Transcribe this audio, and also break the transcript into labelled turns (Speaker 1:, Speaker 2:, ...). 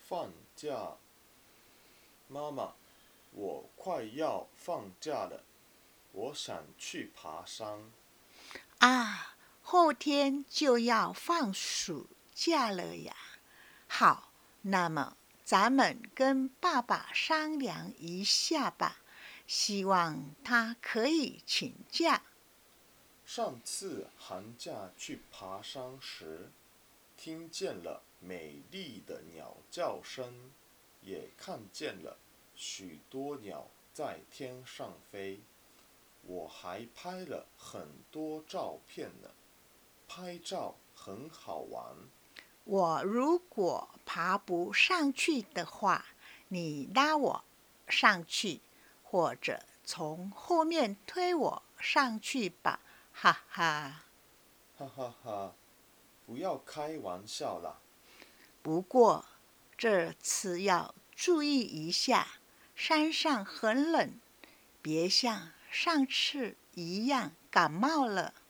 Speaker 1: 放假。妈妈，我快要放假了，我想去爬山。
Speaker 2: 啊，后天就要放暑假了呀。好，那么咱们跟爸爸商量一下吧，希望他可以请假。
Speaker 1: 上次寒假去爬山时，听见了美丽的鸟叫声，也看见了许多鸟在天上飞。我还拍了很多照片呢，拍照很好玩。
Speaker 2: 我如果爬不上去的话，你拉我上去，或者从后面推我上去吧，哈哈。
Speaker 1: 哈哈哈，不要开玩笑啦！
Speaker 2: 不过这次要注意一下，山上很冷，别像上次一样感冒了。